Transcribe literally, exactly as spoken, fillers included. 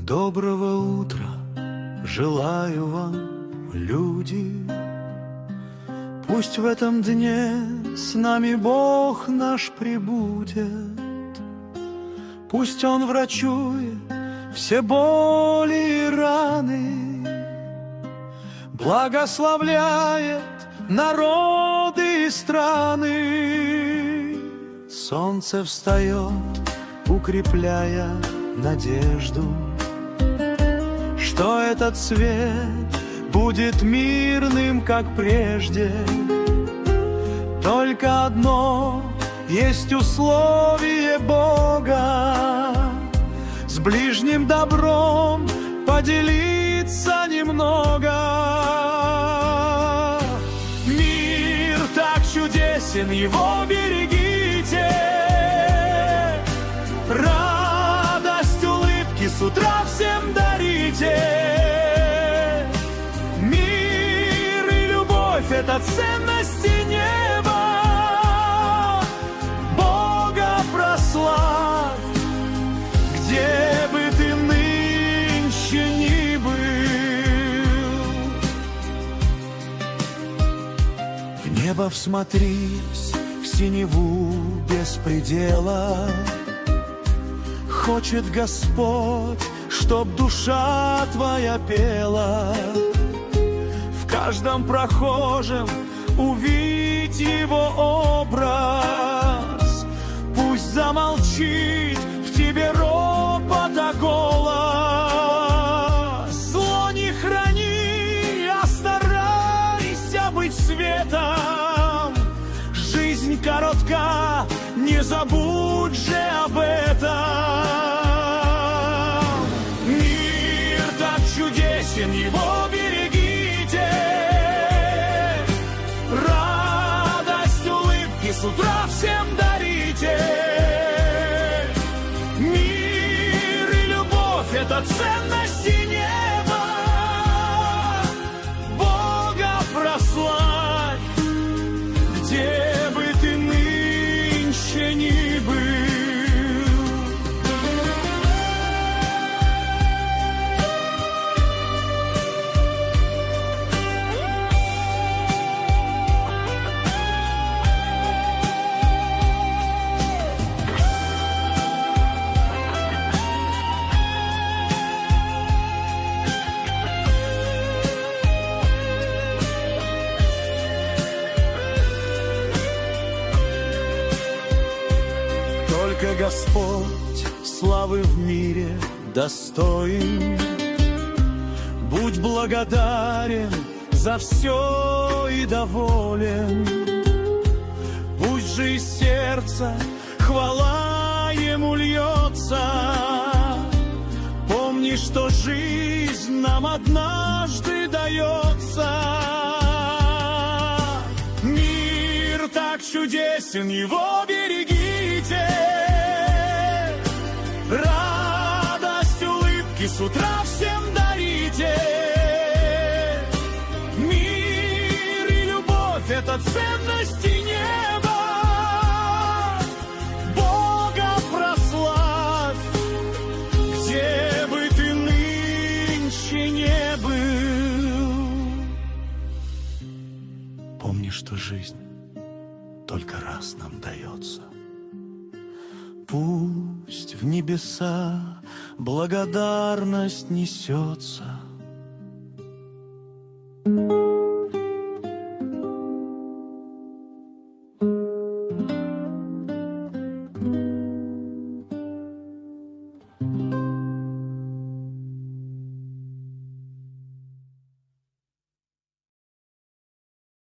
Доброго утра желаю вам, люди. Пусть в этом дне с нами Бог наш пребудет. Пусть Он врачует все боли и раны, благословляет народы и страны. Солнце встает, укрепляя надежду, что этот свет будет мирным, как прежде. Только одно есть условие Бога: с ближним добром поделиться немного. Мир так чудесен, его берегите. Радость, улыбки с утра всем дарите. Мир и любовь — это ценности неба. Бога прославь, где бы ты нынче ни был. В небо всмотрись, в синеву без предела. Хочет Господь, чтоб душа твоя пела. В каждом прохожем увидь Его образ. Пусть замолчит в тебе ропота голос. Зло не храни, а старайся быть светом. Жизнь коротка, не забудь же об этом. Мир так чудесен, его берегите. Радость, улыбки с утра всем дарите. Мир и любовь — это ценности неба. Бога прославь, где бы ты нынче ни был. Только Господь славы в мире достоин. Будь благодарен за все и доволен. Пусть же из сердца хвала Ему льется. Помни, что жизнь нам однажды дается. Мир так чудесен, его берегите. Радость, улыбки с утра всем дарите. Мир и любовь — это ценности неба. Бога прославь, где бы ты нынче не был. Помни, что жизнь только раз нам дается. Пусть в небеса благодарность несется.